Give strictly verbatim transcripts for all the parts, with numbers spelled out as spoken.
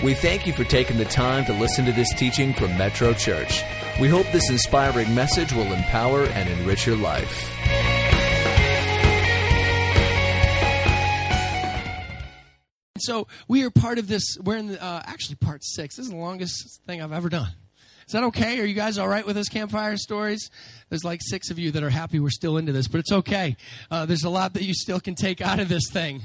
We thank you for taking the time to listen to this teaching from Metro Church. We hope this inspiring message will empower and enrich your life. So we are part of this. We're in the, uh, actually part six. This is the longest thing I've ever done. Is that okay? Are you guys all right with this campfire stories? There's like six of you that are happy we're still into this, but it's okay. Uh, there's a lot that you still can take out of this thing.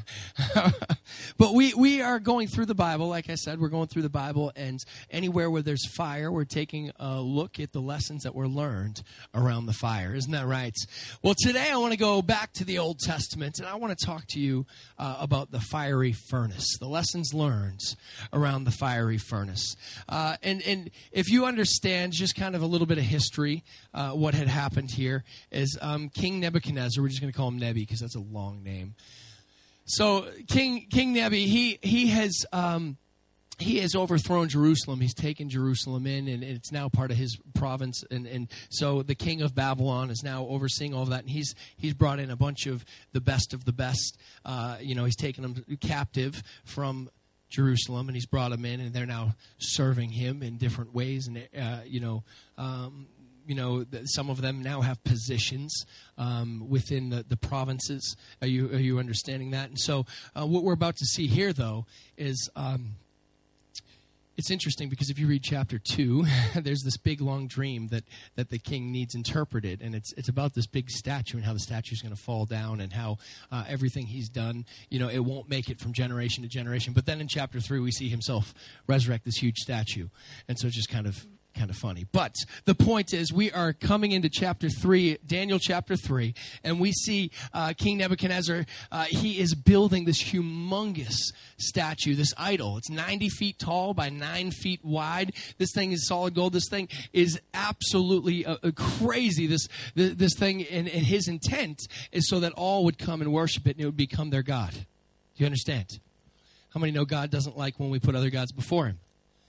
But we, we are going through the Bible. Like I said, we're going through the Bible, and anywhere where there's fire, we're taking a look at the lessons that were learned around the fire. Isn't that right? Well, today I want to go back to the Old Testament, and I want to talk to you uh, about the fiery furnace, the lessons learned around the fiery furnace. Uh, and, and if you understand just kind of a little bit of history, uh, what had happened here is um, King Nebuchadnezzar, we're just going to call him Nebi because that's a long name. So King King Nebi, he he has um, he has overthrown Jerusalem. He's taken Jerusalem in, and it's now part of his province. And, and so the king of Babylon is now overseeing all of that. And he's he's brought in a bunch of the best of the best. Uh, you know, he's taken them captive from Jerusalem, and he's brought them in, and they're now serving him in different ways. And uh, you know. Um, You know, some of them now have positions um, within the, the provinces. Are you are you understanding that? And so uh, what we're about to see here, though, is um, it's interesting because if you read chapter two, there's this big, long dream that, that the king needs interpreted. And it's it's about this big statue and how the statue is going to fall down and how uh, everything he's done, you know, it won't make it from generation to generation. But then in chapter three, we see himself resurrect this huge statue. And so it's just kind of... kind of funny. But the point is, we are coming into chapter three, Daniel chapter three, and we see uh, King Nebuchadnezzar, uh, he is building this humongous statue, this idol. It's ninety feet tall by nine feet wide. This thing is solid gold. This thing is absolutely uh, uh, crazy. This this thing, and, and his intent is so that all would come and worship it, and it would become their God. Do you understand? How many know God doesn't like when we put other gods before him?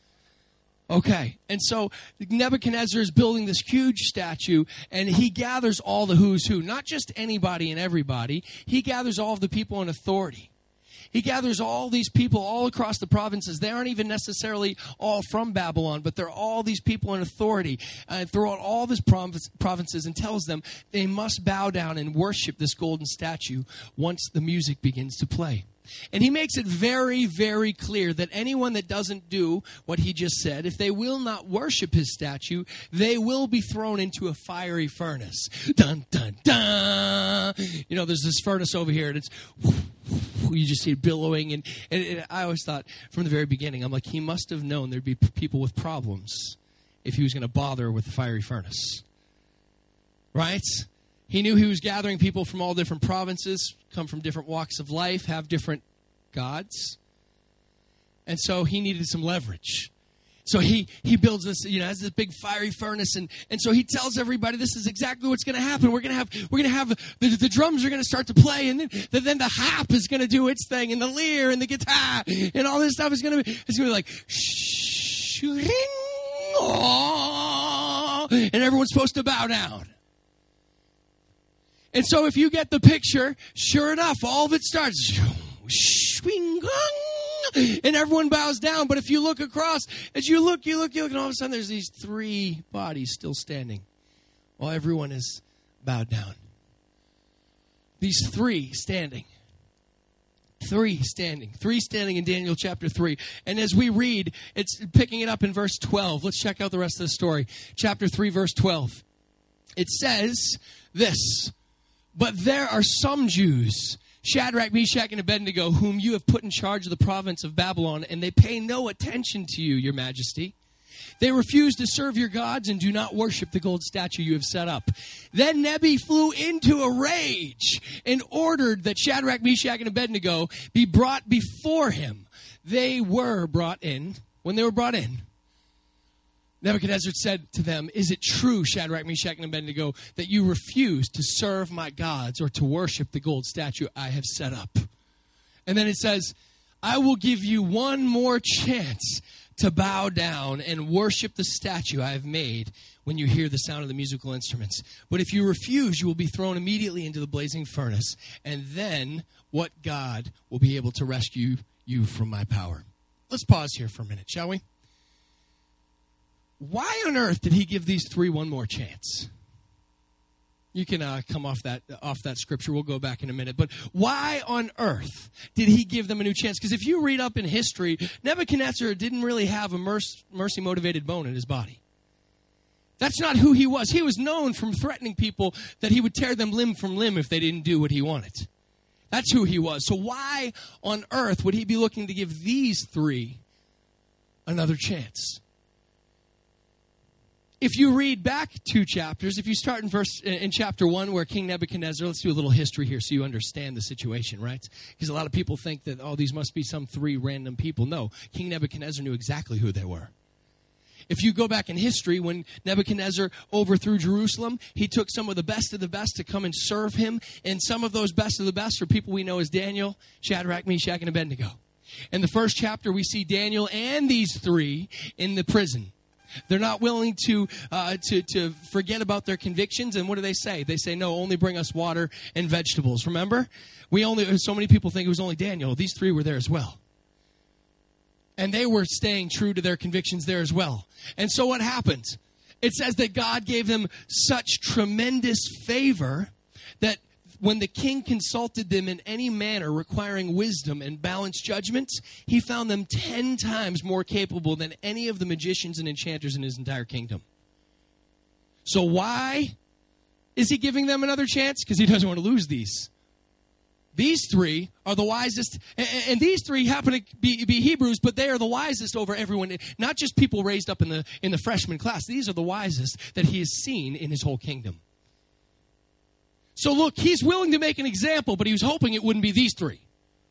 Okay, and so Nebuchadnezzar is building this huge statue, and he gathers all the who's who, not just anybody and everybody. He gathers all of the people in authority. He gathers all these people all across the provinces. They aren't even necessarily all from Babylon, but they're all these people in authority uh, throughout all these provinces, and tells them they must bow down and worship this golden statue once the music begins to play. And he makes it very, very clear that anyone that doesn't do what he just said, if they will not worship his statue, they will be thrown into a fiery furnace. Dun, dun, dun. You know, there's this furnace over here, and it's, you just see it billowing. And, and, and I always thought from the very beginning, I'm like, he must have known there'd be people with problems if he was going to bother with the fiery furnace. Right? He knew he was gathering people from all different provinces, come from different walks of life, have different gods. And so he needed some leverage. So he, he builds this, you know, has this big fiery furnace, and, and so he tells everybody this is exactly what's going to happen. We're going to have we're going to have the, the drums are going to start to play, and then the, then the harp is going to do its thing, and the lyre and the guitar and all this stuff is going to be it's going to be like shh, ring, oh, and everyone's supposed to bow down. And so if you get the picture, sure enough, all of it starts, and everyone bows down. But if you look across, as you look, you look, you look, and all of a sudden there's these three bodies still standing while everyone is bowed down. These three standing. Three standing. Three standing in Daniel chapter three. And as we read, it's picking it up in verse twelve. Let's check out the rest of the story. Chapter three, verse twelve. It says this: "But there are some Jews, Shadrach, Meshach, and Abednego, whom you have put in charge of the province of Babylon, and they pay no attention to you, your majesty. They refuse to serve your gods and do not worship the gold statue you have set up." Then Nebi flew into a rage and ordered that Shadrach, Meshach, and Abednego be brought before him. They were brought in. When they were brought in, Nebuchadnezzar said to them, "Is it true, Shadrach, Meshach, and Abednego, that you refuse to serve my gods or to worship the gold statue I have set up?" And then it says, "I will give you one more chance to bow down and worship the statue I have made when you hear the sound of the musical instruments. But if you refuse, you will be thrown immediately into the blazing furnace. And then what God will be able to rescue you from my power?" let's pause here for a minute, shall we? Why on earth did he give these three one more chance? You can uh, come off that off that scripture. We'll go back in a minute. But why on earth did he give them a new chance? Because if you read up in history, Nebuchadnezzar didn't really have a mercy-motivated bone in his body. That's not who he was. He was known from threatening people that he would tear them limb from limb if they didn't do what he wanted. That's who he was. So why on earth would he be looking to give these three another chance? If you read back two chapters, if you start in verse in chapter one where King Nebuchadnezzar, let's do a little history here so you understand the situation, right? Because a lot of people think that, oh, these must be some three random people. No, King Nebuchadnezzar knew exactly who they were. If you go back in history, when Nebuchadnezzar overthrew Jerusalem, he took some of the best of the best to come and serve him. And some of those best of the best are people we know as Daniel, Shadrach, Meshach, and Abednego. In the first chapter, we see Daniel and these three in the prison. They're not willing to, uh, to to forget about their convictions. And what do they say? They say, no, only bring us water and vegetables. Remember? We only, so many people think it was only Daniel. These three were there as well. And they were staying true to their convictions there as well. And so what happens? It says that God gave them such tremendous favor that when the king consulted them in any manner requiring wisdom and balanced judgments, he found them ten times more capable than any of the magicians and enchanters in his entire kingdom. So why is he giving them another chance? Because he doesn't want to lose these. These three are the wisest, and these three happen to be, be Hebrews, but they are the wisest over everyone, not just people raised up in the in the freshman class. These are the wisest that he has seen in his whole kingdom. So look, he's willing to make an example, but he was hoping it wouldn't be these three.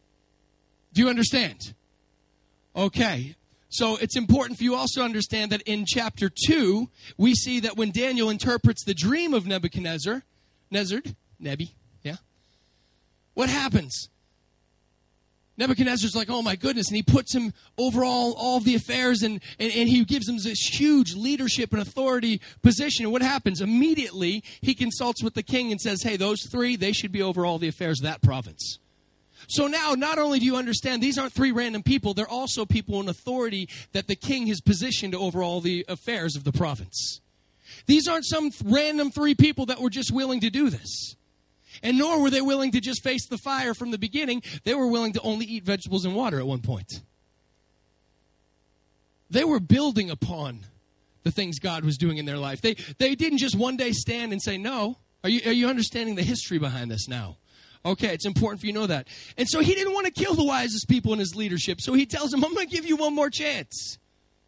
Do you understand? Okay. So it's important for you also to understand that in chapter two, we see that when Daniel interprets the dream of Nebuchadnezzar, Nezzard, Nebi, yeah? What happens? Nebuchadnezzar's like, oh my goodness, and he puts him over all, all of the affairs, and, and, and he gives him this huge leadership and authority position. And what happens? Immediately, he consults with the king and says, hey, those three, they should be over all the affairs of that province. So now, not only do you understand, these aren't three random people, they're also people in authority that the king has positioned over all the affairs of the province. These aren't some random three people that were just willing to do this. And nor were they willing to just face the fire from the beginning. They were willing to only eat vegetables and water at one point. They were building upon the things God was doing in their life. They they didn't just one day stand and say no. Are you, are you understanding the history behind this now? Okay, it's important for you to know that. And so he didn't want to kill the wisest people in his leadership. So he tells them, I'm going to give you one more chance.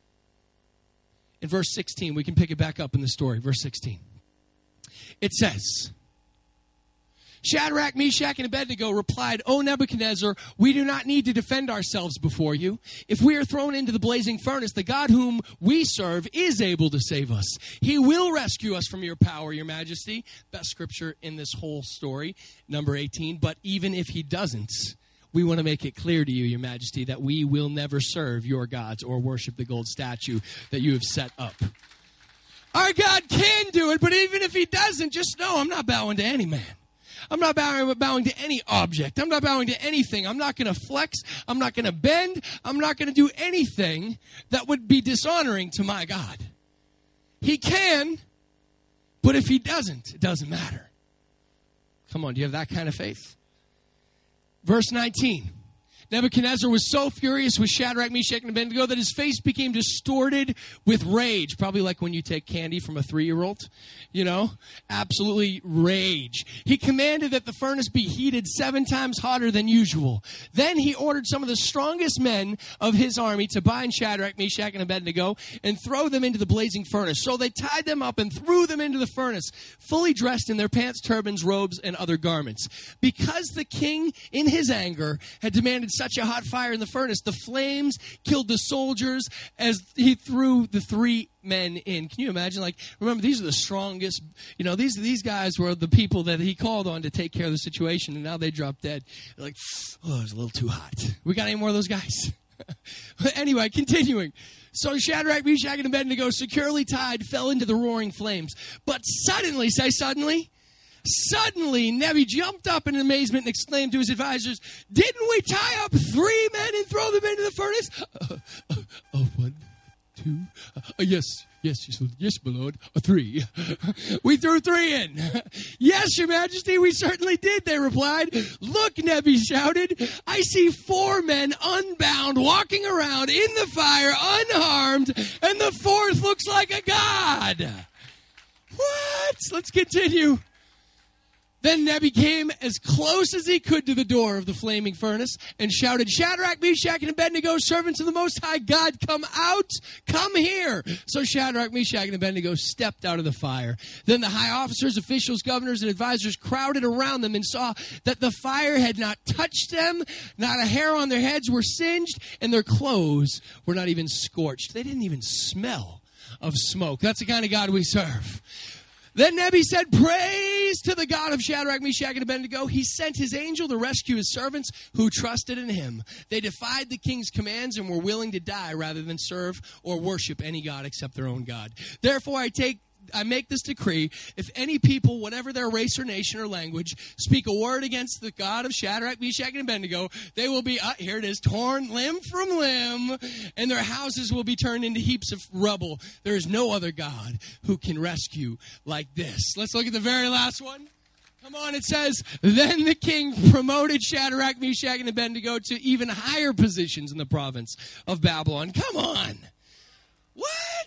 In verse sixteen, we can pick it back up in the story. Verse sixteen. It says, Shadrach, Meshach, and Abednego replied, O Nebuchadnezzar, we do not need to defend ourselves before you. If we are thrown into the blazing furnace, the God whom we serve is able to save us. He will rescue us from your power, your majesty. Best scripture in this whole story, number eighteen. But even if he doesn't, we want to make it clear to you, your majesty, that we will never serve your gods or worship the gold statue that you have set up. Our God can do it, but even if he doesn't, just know I'm not bowing to any man. I'm not bowing, bowing to any object. I'm not bowing to anything. I'm not going to flex. I'm not going to bend. I'm not going to do anything that would be dishonoring to my God. He can, but if he doesn't, it doesn't matter. Come on, do you have that kind of faith? Verse nineteen. Nebuchadnezzar was so furious with Shadrach, Meshach, and Abednego that his face became distorted with rage. Probably like when you take candy from a three-year-old, you know, absolutely rage. He commanded that the furnace be heated seven times hotter than usual. Then he ordered some of the strongest men of his army to bind Shadrach, Meshach, and Abednego and throw them into the blazing furnace. So they tied them up and threw them into the furnace, fully dressed in their pants, turbans, robes, and other garments. Because the king, in his anger, had demanded such a hot fire in the furnace, the flames killed the soldiers as he threw the three men in. Can you imagine? Like, remember, these are the strongest, you know, these these guys were the people that he called on to take care of the situation, and now they dropped dead. They're like, oh, it's a little too hot. We got any more of those guys? Anyway, continuing. So Shadrach, Meshach, and Abednego, securely tied, fell into the roaring flames. But suddenly, say suddenly, Suddenly, Nebi jumped up in amazement and exclaimed to his advisors, didn't we tie up three men and throw them into the furnace? Oh, one, two. Uh, yes, yes, yes, my lord. A three. We threw three in. Yes, your majesty, we certainly did, they replied. Look, Nebi shouted, I see four men unbound walking around in the fire unharmed, and the fourth looks like a god. What? Let's continue. Then Nebi came as close as he could to the door of the flaming furnace and shouted, Shadrach, Meshach, and Abednego, servants of the Most High God, come out, come here. So Shadrach, Meshach, and Abednego stepped out of the fire. Then the high officers, officials, governors, and advisors crowded around them and saw that the fire had not touched them, not a hair on their heads were singed, and their clothes were not even scorched. They didn't even smell of smoke. That's the kind of God we serve. Then Nebi said, praise to the God of Shadrach, Meshach, and Abednego. He sent his angel to rescue his servants who trusted in him. They defied the king's commands and were willing to die rather than serve or worship any god except their own God. Therefore, I take I make this decree, if any people, whatever their race or nation or language, speak a word against the God of Shadrach, Meshach, and Abednego, they will be, uh, here it is, torn limb from limb, and their houses will be turned into heaps of rubble. There is no other God who can rescue like this. Let's look at the very last one. Come on, it says, then the king promoted Shadrach, Meshach, and Abednego to even higher positions in the province of Babylon. Come on. What?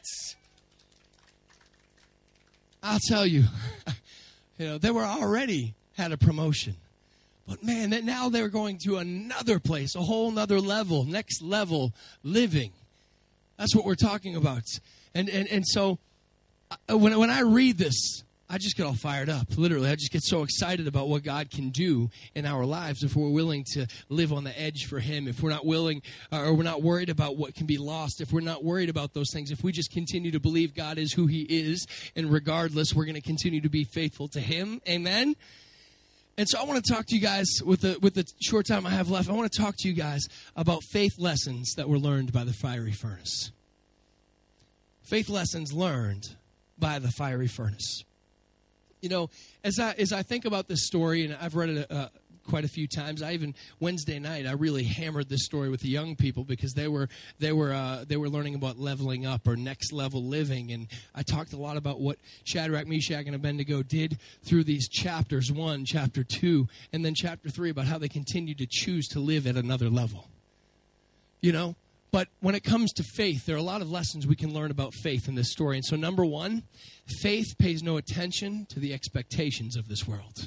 I'll tell you, you know, they were already had a promotion. But man, that now they're going to another place, a whole nother level, next level living. That's what we're talking about. And and, and so uh, when, when I read this, I just get all fired up, literally. I just get so excited about what God can do in our lives if we're willing to live on the edge for him, if we're not willing uh, or we're not worried about what can be lost, if we're not worried about those things, if we just continue to believe God is who he is, and regardless, we're going to continue to be faithful to him. Amen? And so I want to talk to you guys, with the, with the short time I have left, I want to talk to you guys about faith lessons that were learned by the fiery furnace. Faith lessons learned by the fiery furnace. You know, as I as I think about this story, and I've read it uh, quite a few times. I even Wednesday night I really hammered this story with the young people because they were they were uh, they were learning about leveling up or next level living, and I talked a lot about what Shadrach, Meshach, and Abednego did through these chapters one, chapter two, and then chapter three about how they continued to choose to live at another level. You know. But when it comes to faith, there are a lot of lessons we can learn about faith in this story. And so number one, faith pays no attention to the expectations of this world.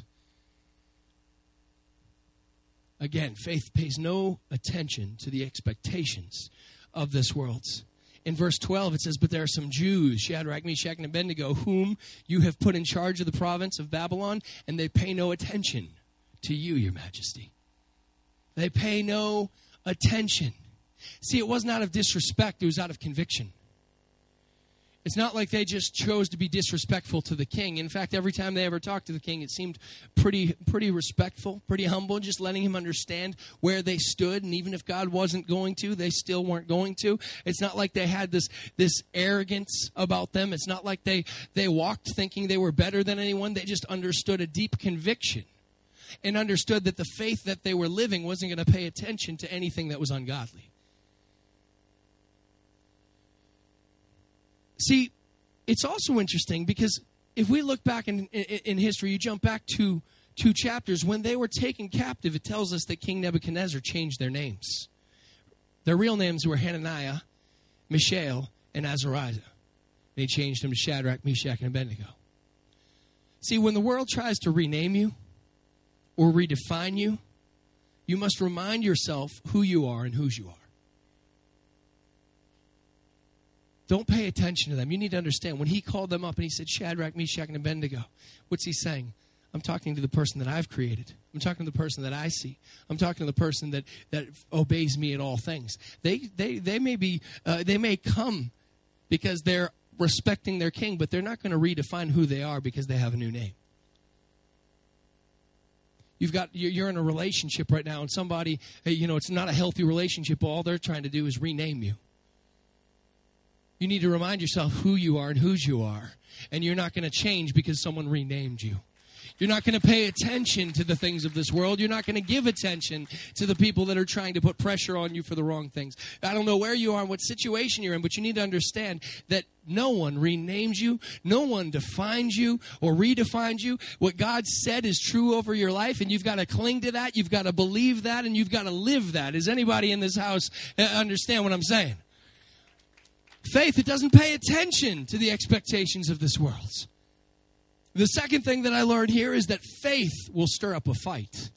Again, faith pays no attention to the expectations of this world. In verse twelve, it says, but there are some Jews, Shadrach, Meshach, and Abednego, whom you have put in charge of the province of Babylon, and they pay no attention to you, your majesty. They pay no attention. See, it wasn't out of disrespect. It was out of conviction. It's not like they just chose to be disrespectful to the king. In fact, every time they ever talked to the king, it seemed pretty pretty respectful, pretty humble, just letting him understand where they stood. And even if God wasn't going to, they still weren't going to. It's not like they had this, this arrogance about them. It's not like they, they walked thinking they were better than anyone. They just understood a deep conviction and understood that the faith that they were living wasn't going to pay attention to anything that was ungodly. See, it's also interesting because if we look back in, in, in history, you jump back to two chapters. When they were taken captive, it tells us that King Nebuchadnezzar changed their names. Their real names were Hananiah, Mishael, and Azariah. And he changed them to Shadrach, Meshach, and Abednego. See, when the world tries to rename you or redefine you, you must remind yourself who you are and whose you are. Don't pay attention to them. You need to understand. When he called them up and he said, Shadrach, Meshach, and Abednego, what's he saying? I'm talking to the person that I've created. I'm talking to the person that I see. I'm talking to the person that, that obeys me in all things. They they they may be uh, they may come because they're respecting their king, but they're not going to redefine who they are because they have a new name. You've got you're in a relationship right now, and somebody, you know, it's not a healthy relationship. All they're trying to do is rename you. You need to remind yourself who you are and whose you are. And you're not going to change because someone renamed you. You're not going to pay attention to the things of this world. You're not going to give attention to the people that are trying to put pressure on you for the wrong things. I don't know where you are and what situation you're in, but you need to understand that no one renames you. No one defines you or redefines you. What God said is true over your life, and you've got to cling to that. You've got to believe that, and you've got to live that. Does anybody in this house understand what I'm saying? Faith, it doesn't pay attention to the expectations of this world. The second thing that I learned here is that faith will stir up a fight.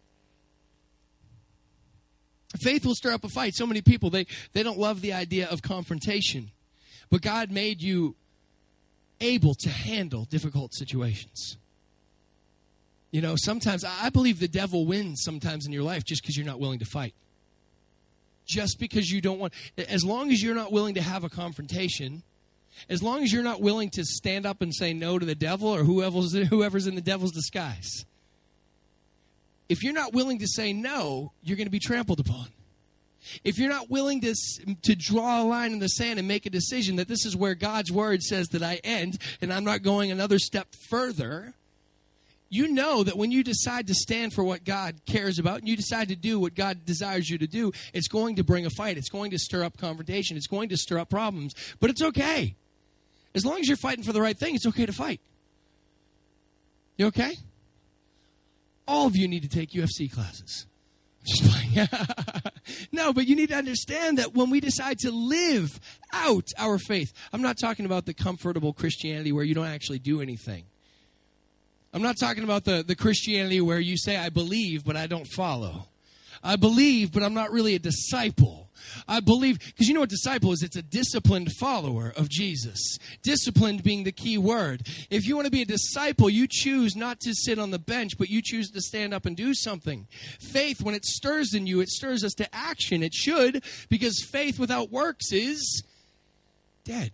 Faith will stir up a fight. So many people, they, they don't love the idea of confrontation. But God made you able to handle difficult situations. You know, sometimes, I believe the devil wins sometimes in your life just because you're not willing to fight. Just because you don't want, as long as you're not willing to have a confrontation, as long as you're not willing to stand up and say no to the devil or whoever's, whoever's in the devil's disguise. If you're not willing to say no, you're going to be trampled upon. If you're not willing to, to draw a line in the sand and make a decision that this is where God's word says that I end and I'm not going another step further, you know that when you decide to stand for what God cares about and you decide to do what God desires you to do, it's going to bring a fight. It's going to stir up confrontation. It's going to stir up problems. But it's okay. As long as you're fighting for the right thing, it's okay to fight. You okay? All of you need to take U F C classes. Just playing. No, but you need to understand that when we decide to live out our faith, I'm not talking about the comfortable Christianity where you don't actually do anything. I'm not talking about the, the Christianity where you say, I believe, but I don't follow. I believe, but I'm not really a disciple. I believe, because you know what disciple is? It's a disciplined follower of Jesus. Disciplined being the key word. If you want to be a disciple, you choose not to sit on the bench, but you choose to stand up and do something. Faith, when it stirs in you, it stirs us to action. It should, because faith without works is dead.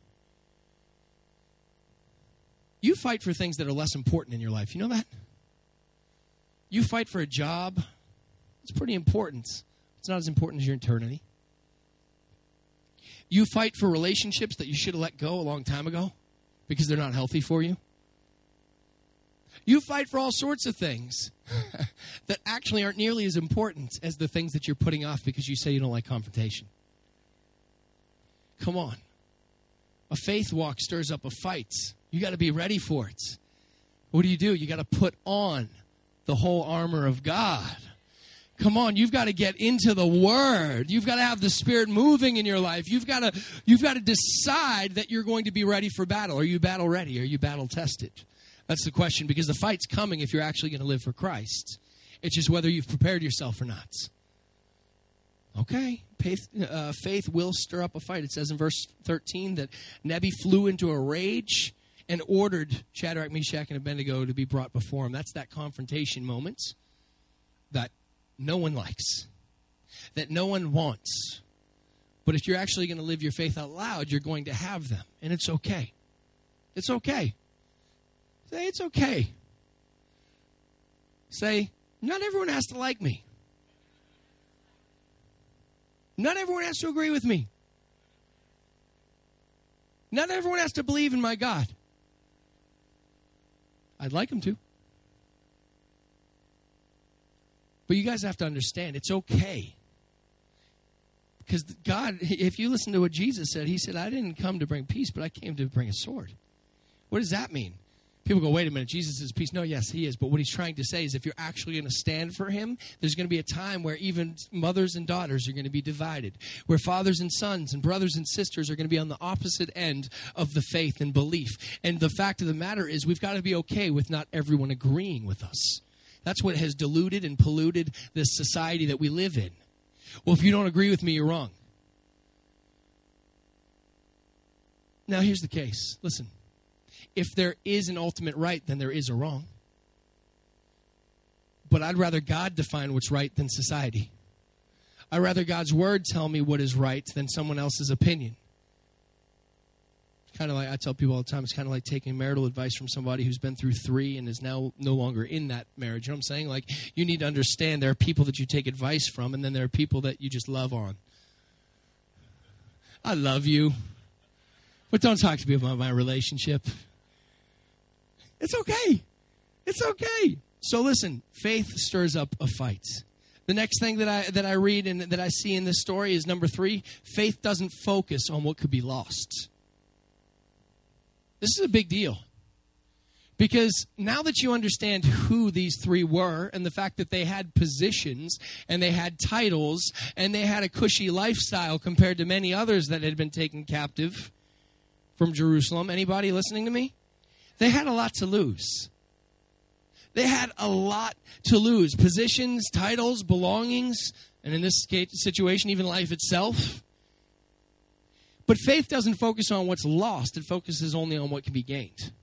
You fight for things that are less important in your life. You know that? You fight for a job. It's pretty important. It's not as important as your eternity. You fight for relationships that you should have let go a long time ago because they're not healthy for you. You fight for all sorts of things that actually aren't nearly as important as the things that you're putting off because you say you don't like confrontation. Come on. A faith walk stirs up a fight. You got to be ready for it. What do you do? You got to put on the whole armor of God. Come on, you've got to get into the Word. You've got to have the Spirit moving in your life. You've got to, you've got to decide that you're going to be ready for battle. Are you battle ready? Are you battle tested? That's the question, because the fight's coming if you're actually going to live for Christ. It's just whether you've prepared yourself or not. Okay, faith, uh, faith will stir up a fight. It says in verse thirteen that Nebi flew into a rage and ordered Shadrach, Meshach, and Abednego to be brought before him. That's that confrontation moment that no one likes, that no one wants. But if you're actually going to live your faith out loud, you're going to have them. And it's okay. It's okay. Say, it's okay. Say, not everyone has to like me. Not everyone has to agree with me. Not everyone has to believe in my God. I'd like them to. But you guys have to understand, it's okay. Because God, if you listen to what Jesus said, he said, I didn't come to bring peace, but I came to bring a sword. What does that mean? People go, wait a minute, Jesus is peace. No, yes, he is. But what he's trying to say is if you're actually going to stand for him, there's going to be a time where even mothers and daughters are going to be divided, where fathers and sons and brothers and sisters are going to be on the opposite end of the faith and belief. And the fact of the matter is we've got to be okay with not everyone agreeing with us. That's what has diluted and polluted this society that we live in. Well, if you don't agree with me, you're wrong. Now, here's the case. Listen. If there is an ultimate right, then there is a wrong. But I'd rather God define what's right than society. I'd rather God's word tell me what is right than someone else's opinion. Kind of like I tell people all the time, it's kind of like taking marital advice from somebody who's been through three and is now no longer in that marriage. You know what I'm saying? Like, you need to understand there are people that you take advice from, and then there are people that you just love on. I love you, but don't talk to me about my relationship. It's okay. It's okay. So listen, faith stirs up a fight. The next thing that I that I read and that I see in this story is number three, faith doesn't focus on what could be lost. This is a big deal. Because now that you understand who these three were and the fact that they had positions and they had titles and they had a cushy lifestyle compared to many others that had been taken captive from Jerusalem. Anybody listening to me? They had a lot to lose. They had a lot to lose. Positions, titles, belongings, and in this situation, even life itself. But faith doesn't focus on what's lost. It focuses only on what can be gained.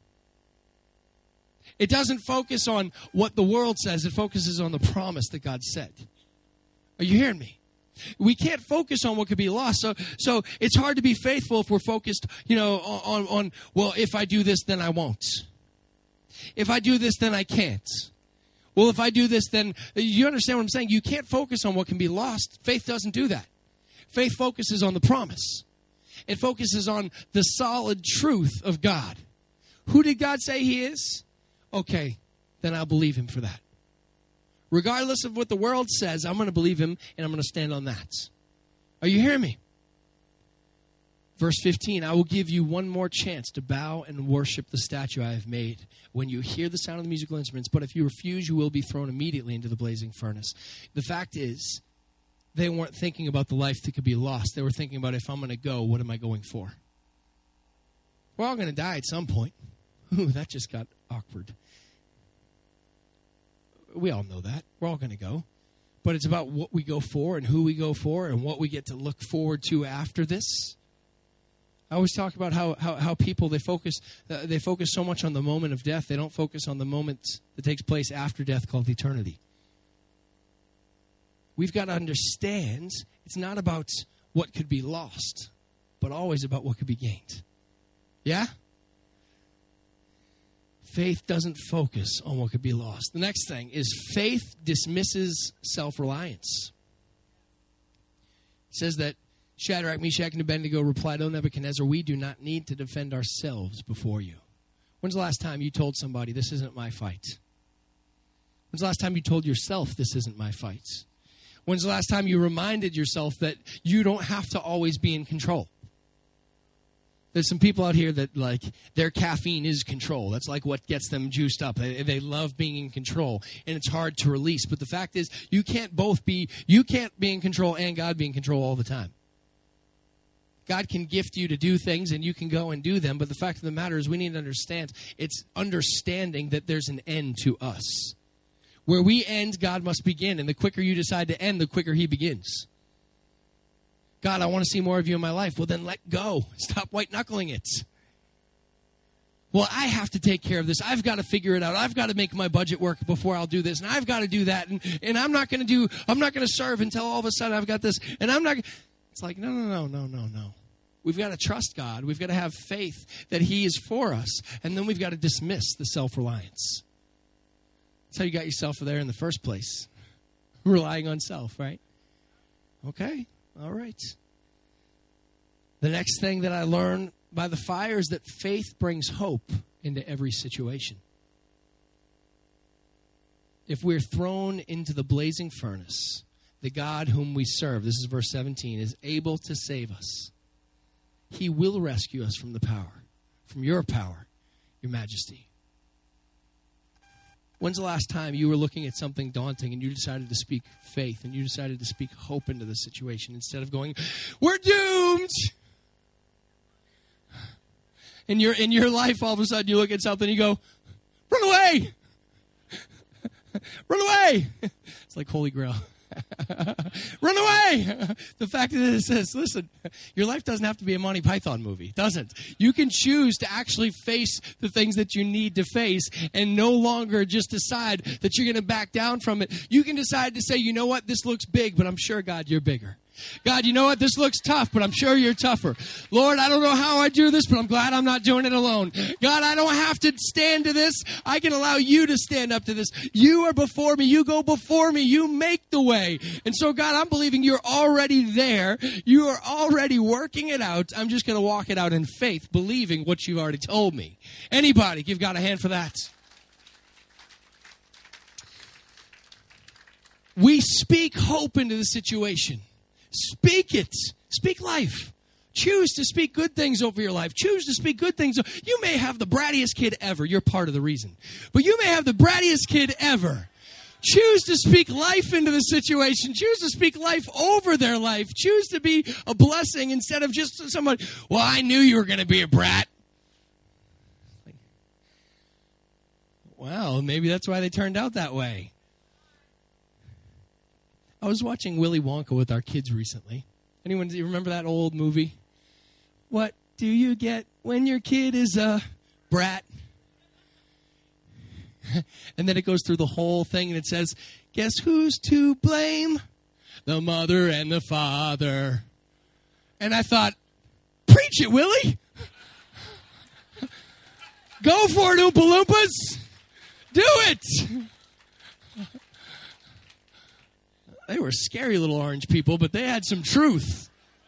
It doesn't focus on what the world says. It focuses on the promise that God said. Are you hearing me? We can't focus on what could be lost. So, so it's hard to be faithful if we're focused, you know, on, on, well, if I do this, then I won't. If I do this, then I can't. Well, if I do this, then you understand what I'm saying? You can't focus on what can be lost. Faith doesn't do that. Faith focuses on the promise. It focuses on the solid truth of God. Who did God say he is? Okay, then I'll believe him for that. Regardless of what the world says, I'm going to believe him and I'm going to stand on that. Are you hearing me? Verse fifteen, I will give you one more chance to bow and worship the statue I have made when you hear the sound of the musical instruments. But if you refuse, you will be thrown immediately into the blazing furnace. The fact is, they weren't thinking about the life that could be lost. They were thinking about, if I'm going to go, what am I going for? We're all going to die at some point. Ooh, that just got awkward. We all know that. We're all going to go. But it's about what we go for and who we go for and what we get to look forward to after this. I always talk about how how, how people, they focus uh, they focus so much on the moment of death, they don't focus on the moment that takes place after death called eternity. We've got to understand it's not about what could be lost, but always about what could be gained. Yeah? Faith doesn't focus on what could be lost. The next thing is faith dismisses self-reliance. It says that Shadrach, Meshach, and Abednego replied, O Nebuchadnezzar, we do not need to defend ourselves before you. When's the last time you told somebody, this isn't my fight? When's the last time you told yourself, this isn't my fight? When's the last time you reminded yourself that you don't have to always be in control? There's some people out here that, like, their caffeine is control. That's like what gets them juiced up. They, they love being in control, and it's hard to release. But the fact is, you can't both be, you can't be in control and God be in control all the time. God can gift you to do things, and you can go and do them. But the fact of the matter is, we need to understand, it's understanding that there's an end to us. Where we end, God must begin. And the quicker you decide to end, the quicker he begins. God, I want to see more of you in my life. Well, then let go. Stop white-knuckling it. Well, I have to take care of this. I've got to figure it out. I've got to make my budget work before I'll do this. And I've got to do that. And, and I'm not going to do, I'm not going to serve until all of a sudden I've got this. And I'm not, it's like, no, no, no, no, no, no. We've got to trust God. We've got to have faith that he is for us. And then we've got to dismiss the self-reliance. That's how you got yourself there in the first place. Relying on self, right? Okay. All right. The next thing that I learned by the fire is that faith brings hope into every situation. If we're thrown into the blazing furnace, the God whom we serve, this is verse seventeen, is able to save us. He will rescue us from the power, from your power, your majesty. When's the last time you were looking at something daunting and you decided to speak faith and you decided to speak hope into the situation instead of going, we're doomed? In your, in your life, all of a sudden you look at something and you go, run away! Run away! It's like Holy Grail. Run away! The fact of it is this, listen, your life doesn't have to be a Monty Python movie. It doesn't. You can choose to actually face the things that you need to face and no longer just decide that you're going to back down from it. You can decide to say, you know what, this looks big, but I'm sure, God, you're bigger. God, you know what? This looks tough, but I'm sure you're tougher. Lord, I don't know how I do this, but I'm glad I'm not doing it alone. God, I don't have to stand to this. I can allow you to stand up to this. You are before me. You go before me. You make the way. And so, God, I'm believing you're already there. You are already working it out. I'm just going to walk it out in faith, believing what you've already told me. Anybody, give God a hand for that. we speak hope into the situation. Speak it. Speak life. Choose to speak good things over your life. Choose to speak good things. You may have the brattiest kid ever. You're part of the reason. But you may have the brattiest kid ever. Choose to speak life into the situation. Choose to speak life over their life. Choose to be a blessing instead of just somebody, well, I knew you were going to be a brat. Well, maybe that's why they turned out that way. I was watching Willy Wonka with our kids recently. Anyone, do you remember that old movie? What do you get when your kid is a brat? And then it goes through the whole thing and it says, guess who's to blame? The mother and the father. And I thought, preach it, Willie. Go for it, Oompa Loompas. Do it. They were scary little orange people, but they had some truth.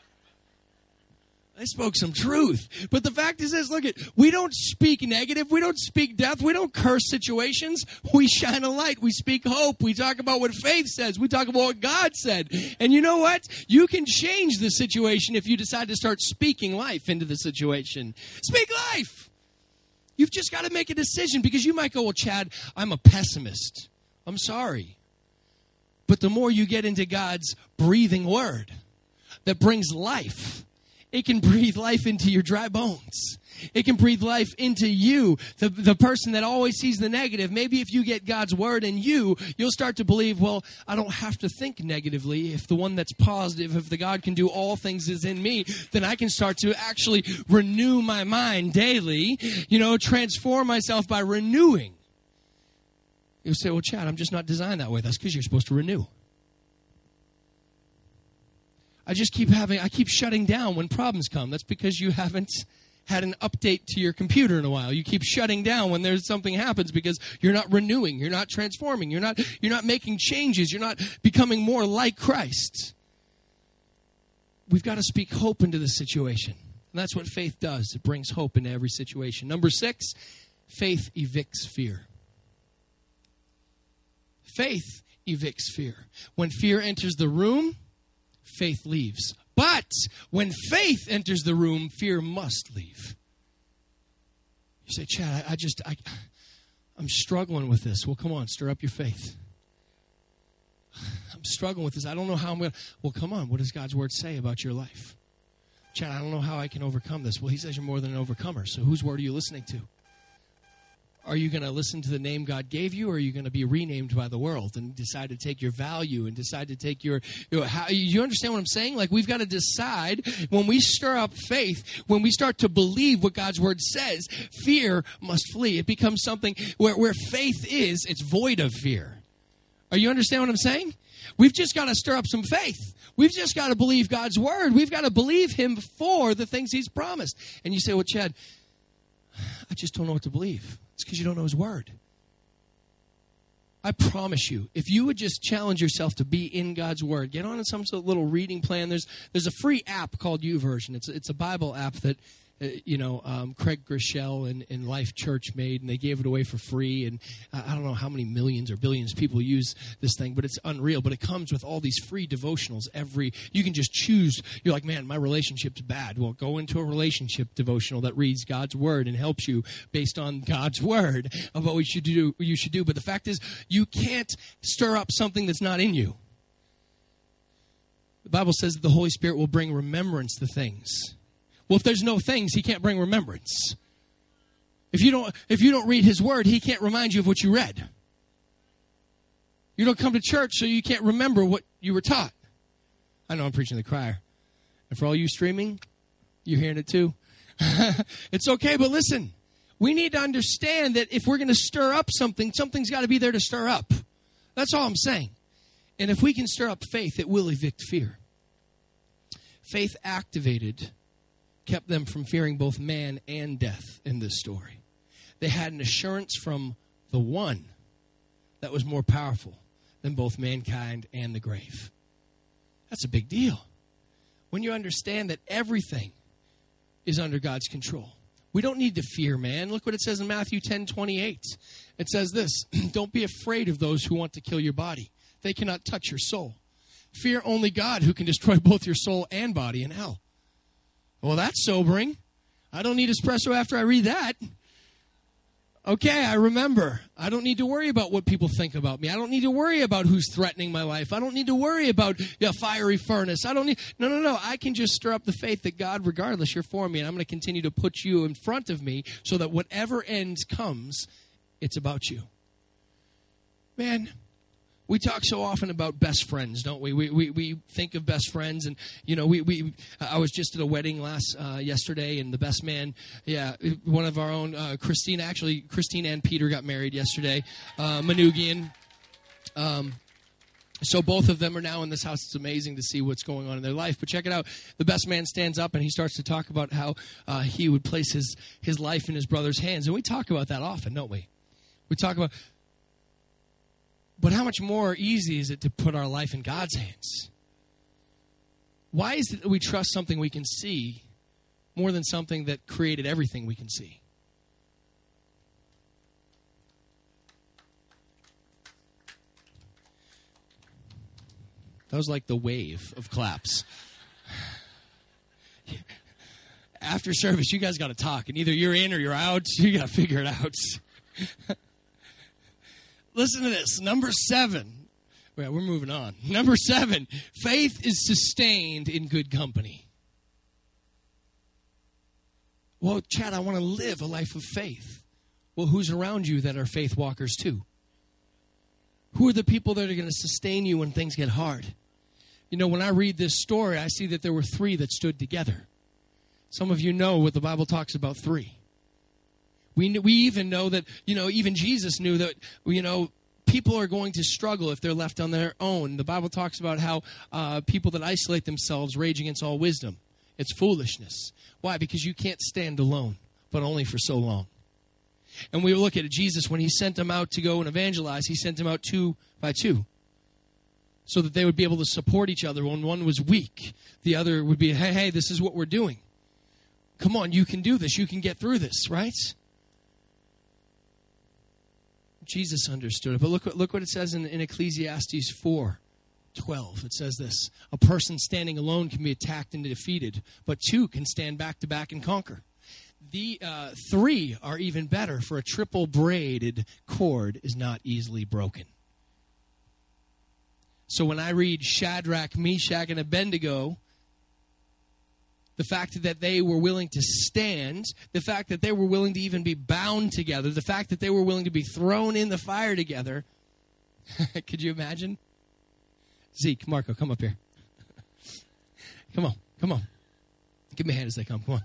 They spoke some truth. But the fact is this, look at, we don't speak negative. We don't speak death. We don't curse situations. We shine a light. We speak hope. We talk about what faith says. We talk about what God said. And you know what? You can change the situation if you decide to start speaking life into the situation. Speak life. You've just got to make a decision, because you might go, well, Chad, I'm a pessimist. I'm sorry. But the more you get into God's breathing word that brings life, it can breathe life into your dry bones. It can breathe life into you, the, the person that always sees the negative. Maybe if you get God's word in you, you'll start to believe, well, I don't have to think negatively. If the one that's positive, if the God can do all things is in me, then I can start to actually renew my mind daily, you know, transform myself by renewing. You'll say, well, Chad, I'm just not designed that way. That's because you're supposed to renew. I just keep having, I keep shutting down when problems come. That's because you haven't had an update to your computer in a while. You keep shutting down when there's something happens because you're not renewing, you're not transforming, you're not, you're not making changes, you're not becoming more like Christ. We've got to speak hope into the situation. And that's what faith does. It brings hope into every situation. Number six, faith evicts fear. Faith evicts fear. When fear enters the room, faith leaves. But when faith enters the room, fear must leave. You say, Chad, I, I just, I, I'm struggling with this. Well, come on, stir up your faith. I'm struggling with this. I don't know how I'm going to. Well, come on. What does God's word say about your life? Chad, I don't know how I can overcome this. Well, he says you're more than an overcomer. So whose word are you listening to? Are you going to listen to the name God gave you, or are you going to be renamed by the world and decide to take your value and decide to take your, you know, how, you understand what I'm saying? Like, we've got to decide when we stir up faith, when we start to believe what God's word says, fear must flee. It becomes something where, where faith is, it's void of fear. Are you understand what I'm saying? We've just got to stir up some faith. We've just got to believe God's word. We've got to believe him for the things he's promised. And you say, well, Chad, I just don't know what to believe. It's because you don't know his word. I promise you, if you would just challenge yourself to be in God's word, get on some sort of little reading plan. There's there's a free app called YouVersion. It's it's a Bible app that uh, you know um, Craig Groeschel and, and Life Church made, and they gave it away for free. And uh, I don't know how many millions or billions of people use this thing, but it's unreal. But it comes with all these free devotionals. Every you can just choose. You're like, man, my relationship's bad. Well, go into a relationship devotional that reads God's word and helps you based on God's word of what we should do. You should do. But the fact is, you can't stir up something that's not in you. The Bible says that the Holy Spirit will bring remembrance to things. Well, if there's no things, he can't bring remembrance. If you don't, if you don't read his word, he can't remind you of what you read. You don't come to church, so you can't remember what you were taught. I know I'm preaching to the choir. And for all you streaming, you're hearing it too. It's okay, but listen. We need to understand that if we're going to stir up something, something's got to be there to stir up. That's all I'm saying. And if we can stir up faith, it will evict fear. Faith activated kept them from fearing both man and death in this story. They had an assurance from the one that was more powerful than both mankind and the grave. That's a big deal. When you understand that everything is under God's control. We don't need to fear man. Look what it says in Matthew ten twenty-eight. It says this, don't be afraid of those who want to kill your body. They cannot touch your soul. Fear only God, who can destroy both your soul and body in hell. Well, that's sobering. I don't need espresso after I read that. Okay, I remember. I don't need to worry about what people think about me. I don't need to worry about who's threatening my life. I don't need to worry about a fiery furnace. I don't need... No, no, no. I can just stir up the faith that God, regardless, you're for me, and I'm going to continue to put you in front of me so that whatever end comes, it's about you. Man, we talk so often about best friends, don't we? We we we think of best friends, and you know, we we. I was just at a wedding last uh, yesterday, and the best man, yeah, one of our own, uh, Christine. Actually, Christine and Peter got married yesterday. Uh, Manugian. Um, so both of them are now in this house. It's amazing to see what's going on in their life. But check it out. The best man stands up and he starts to talk about how uh, he would place his his life in his brother's hands, and we talk about that often, don't we? We talk about. But how much more easy is it to put our life in God's hands? Why is it that we trust something we can see more than something that created everything we can see? That was like the wave of claps. After service, you guys got to talk, and either you're in or you're out. You got to figure it out. Listen to this. Number seven. Well, we're moving on. Number seven. Faith is sustained in good company. Well, Chad, I want to live a life of faith. Well, who's around you that are faith walkers too? Who are the people that are going to sustain you when things get hard? You know, when I read this story, I see that there were three that stood together. Some of you know what the Bible talks about three. We we even know that, you know, even Jesus knew that, you know, people are going to struggle if they're left on their own. The Bible talks about how uh, people that isolate themselves rage against all wisdom. It's foolishness. Why? Because you can't stand alone, but only for so long. And we look at it, Jesus, when he sent them out to go and evangelize, he sent them out two by two so that they would be able to support each other. When one was weak, the other would be, hey, hey, this is what we're doing. Come on, you can do this. You can get through this, right? Jesus understood it. But look, look what it says in, in Ecclesiastes four twelve. It says this: a person standing alone can be attacked and defeated, but two can stand back to back and conquer. The uh, three are even better, for a triple braided cord is not easily broken. So when I read Shadrach, Meshach, and Abednego, the fact that they were willing to stand, the fact that they were willing to even be bound together, the fact that they were willing to be thrown in the fire together. Could you imagine? Zeke, Marco, come up here. Come on, come on. Give me a hand as they come. Come on.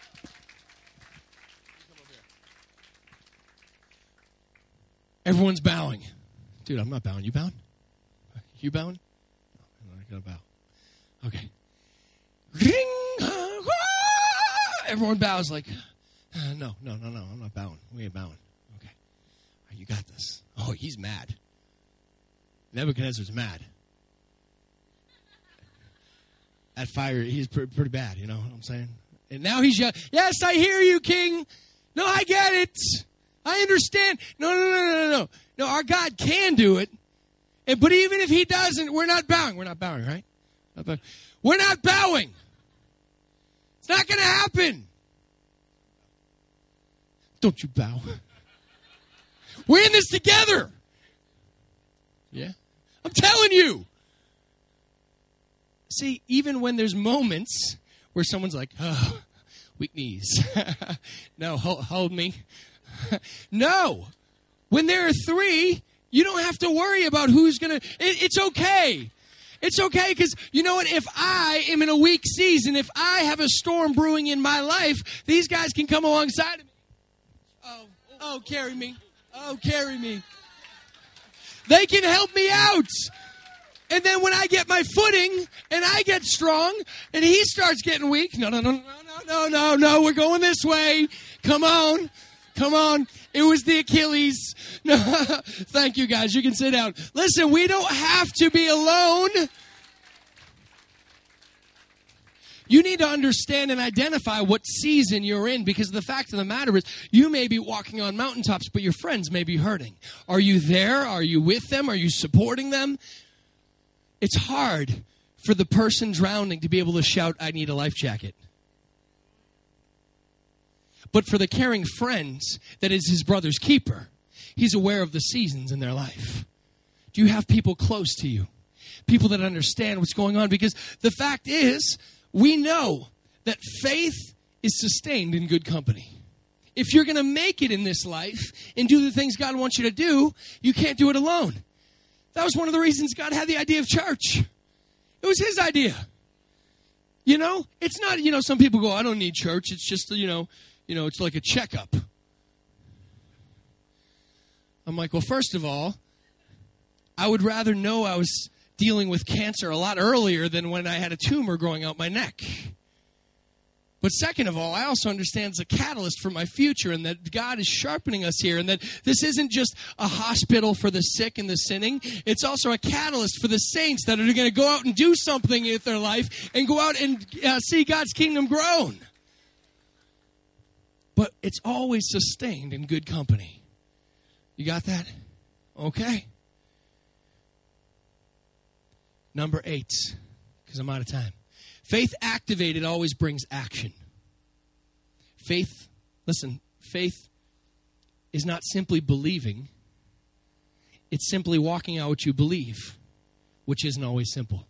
Everyone's bowing. Dude, I'm not bowing. You bowing? You bowing? No, I'm not going to bow. Okay. Ring! Everyone bows like, uh, no, no, no, no, I'm not bowing. We ain't bowing. Okay. All right, you got this. Oh, he's mad. Nebuchadnezzar's mad. That fire, he's pretty, pretty bad, you know what I'm saying? And now he's yelling, yes, I hear you, King. No, I get it. I understand. No, no, no, no, no, no. No, our God can do it. And, but even if he doesn't, we're not bowing. We're not bowing, right? Not bowing. We're not bowing. It's not going to happen. Don't you bow. We're in this together. Yeah. I'm telling you. See, even when there's moments where someone's like, oh, weak knees. No, hold, hold me. No. When there are three, you don't have to worry about who's going to. It, it's okay. It's okay because, you know what, if I am in a weak season, if I have a storm brewing in my life, these guys can come alongside of me. Oh, oh, carry me. Oh, carry me. They can help me out. And then when I get my footing and I get strong and he starts getting weak, no, no, no, no, no, no, no, no, we're going this way. Come on. Come on. It was the Achilles. No, thank you, guys. You can sit down. Listen, we don't have to be alone. You need to understand and identify what season you're in, because the fact of the matter is you may be walking on mountaintops, but your friends may be hurting. Are you there? Are you with them? Are you supporting them? It's hard for the person drowning to be able to shout, "I need a life jacket." But for the caring friends that is his brother's keeper, he's aware of the seasons in their life. Do you have people close to you? People that understand what's going on? Because the fact is, we know that faith is sustained in good company. If you're going to make it in this life and do the things God wants you to do, you can't do it alone. That was one of the reasons God had the idea of church. It was his idea. You know, it's not, you know, some people go, "I don't need church. It's just, you know, you know, it's like a checkup." I'm like, well, first of all, I would rather know I was dealing with cancer a lot earlier than when I had a tumor growing out my neck. But second of all, I also understand it's a catalyst for my future, and that God is sharpening us here, and that this isn't just a hospital for the sick and the sinning. It's also a catalyst for the saints that are going to go out and do something with their life and go out and uh, see God's kingdom grown. But it's always sustained in good company. You got that? Okay. Number eight, because I'm out of time. Faith activated always brings action. Faith, listen, faith is not simply believing. It's simply walking out what you believe, which isn't always simple.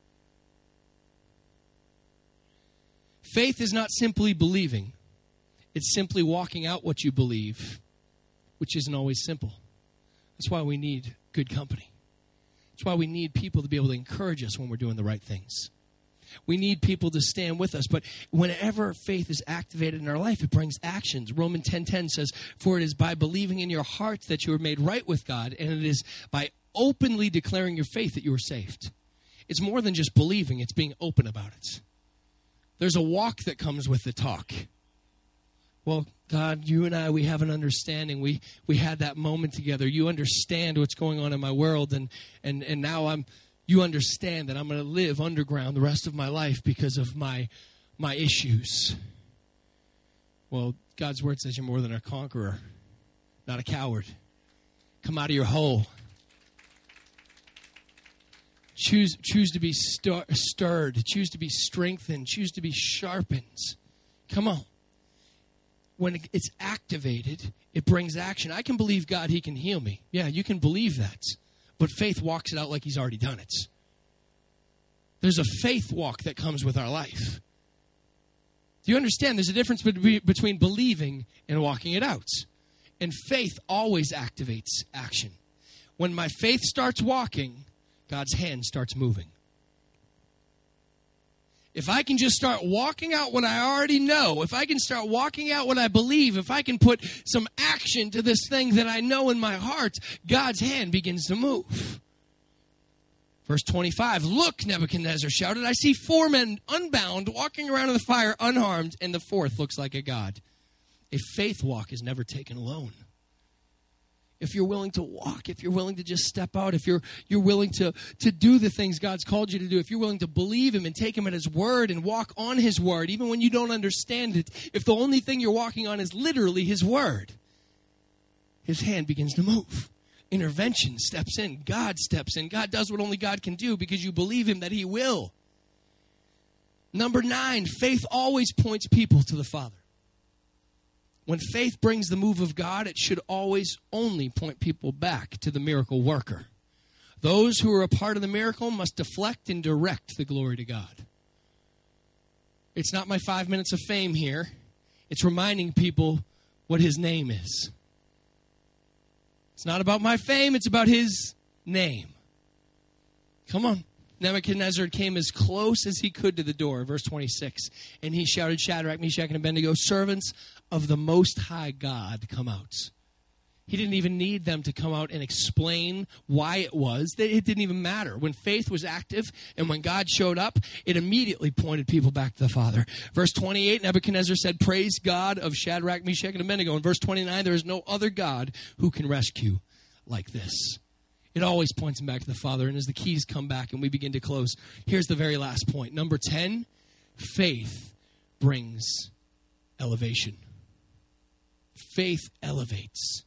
Faith is not simply believing. It's simply walking out what you believe, which isn't always simple. That's why we need good company. That's why we need people to be able to encourage us when we're doing the right things. We need people to stand with us. But whenever faith is activated in our life, it brings actions. Romans ten ten says, "For it is by believing in your heart that you are made right with God, and it is by openly declaring your faith that you are saved." It's more than just believing. It's being open about it. There's a walk that comes with the talk. Well, God, you and I, we have an understanding. We we had that moment together. You understand what's going on in my world, and and, and now I'm you understand that I'm going to live underground the rest of my life because of my my issues. Well, God's word says you're more than a conqueror, not a coward. Come out of your hole. Choose choose to be stir, stirred. Choose to be strengthened. Choose to be sharpened. Come on. When it's activated, it brings action. I can believe God, he can heal me. Yeah, you can believe that. But faith walks it out like he's already done it. There's a faith walk that comes with our life. Do you understand? There's a difference between believing and walking it out. And faith always activates action. When my faith starts walking, God's hand starts moving. If I can just start walking out what I already know, if I can start walking out what I believe, if I can put some action to this thing that I know in my heart, God's hand begins to move. Verse twenty-five, "Look," Nebuchadnezzar shouted, "I see four men unbound, walking around in the fire unharmed, and the fourth looks like a god." A faith walk is never taken alone. If you're willing to walk, if you're willing to just step out, if you're you're willing to, to do the things God's called you to do, if you're willing to believe him and take him at his word and walk on his word, even when you don't understand it, if the only thing you're walking on is literally his word, his hand begins to move. Intervention steps in. God steps in. God does what only God can do because you believe him that he will. Number nine, faith always points people to the Father. When faith brings the move of God, it should always only point people back to the miracle worker. Those who are a part of the miracle must deflect and direct the glory to God. It's not my five minutes of fame here. It's reminding people what his name is. It's not about my fame. It's about his name. Come on. Nebuchadnezzar came as close as he could to the door, verse twenty-six. And he shouted, "Shadrach, Meshach, and Abednego, servants of the Most High God, come out." He didn't even need them to come out and explain why it was. It didn't even matter. When faith was active and when God showed up, it immediately pointed people back to the Father. Verse twenty-eight, Nebuchadnezzar said, "Praise God of Shadrach, Meshach, and Abednego." In verse twenty-nine, there is no other God who can rescue like this. It always points them back to the Father. And as the keys come back and we begin to close, here's the very last point. Number ten, Faith brings elevation. Faith elevates.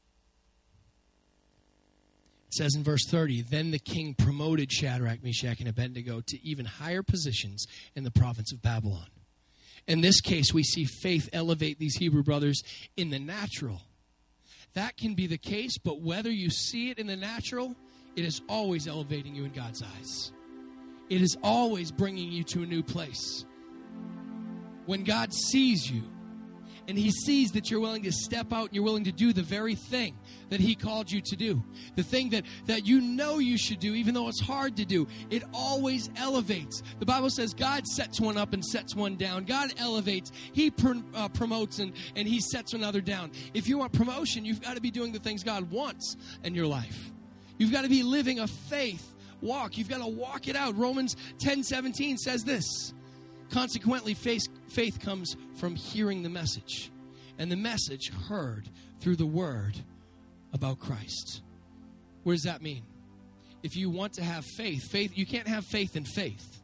It says in verse thirty, then the king promoted Shadrach, Meshach, and Abednego to even higher positions in the province of Babylon. In this case, we see faith elevate these Hebrew brothers in the natural. That can be the case, but whether you see it in the natural, it is always elevating you in God's eyes. It is always bringing you to a new place. When God sees you, and he sees that you're willing to step out and you're willing to do the very thing that he called you to do, the thing that, that you know you should do, even though it's hard to do, it always elevates. The Bible says God sets one up and sets one down. God elevates. He pr- uh, promotes and, and he sets another down. If you want promotion, you've got to be doing the things God wants in your life. You've got to be living a faith walk. You've got to walk it out. Romans ten seventeen says this. Consequently, faith, faith comes from hearing the message, and the message heard through the word about Christ. What does that mean? If you want to have faith, faith, you can't have faith in faith.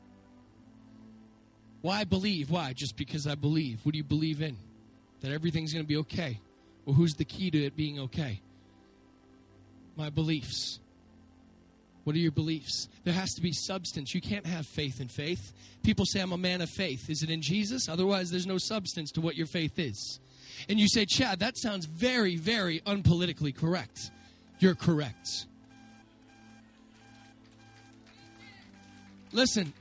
Why believe? Why? Just because I believe. What do you believe in? That everything's going to be okay. Well, who's the key to it being okay? My beliefs. What are your beliefs? There has to be substance. You can't have faith in faith. People say, I'm a man of faith. Is it in Jesus? Otherwise, there's no substance to what your faith is. And you say, Chad, that sounds very, very unpolitically correct. You're correct. Listen,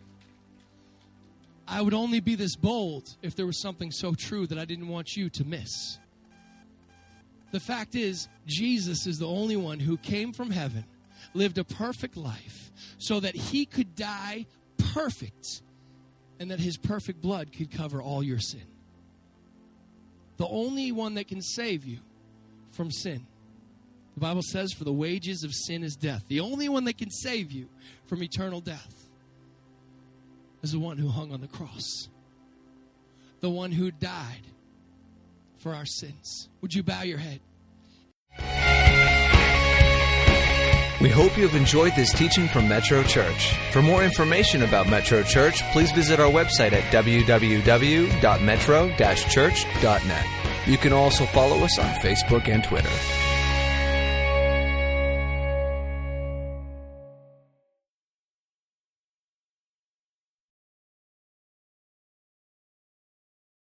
I would only be this bold if there was something so true that I didn't want you to miss. The fact is, Jesus is the only one who came from heaven, lived a perfect life so that he could die perfect and that his perfect blood could cover all your sin. The only one that can save you from sin. The Bible says, for the wages of sin is death. The only one that can save you from eternal death is the one who hung on the cross. The one who died for our sins. Would you bow your head? We hope you have enjoyed this teaching from Metro Church. For more information about Metro Church, please visit our website at w w w dot metro dash church dot net. You can also follow us on Facebook and Twitter.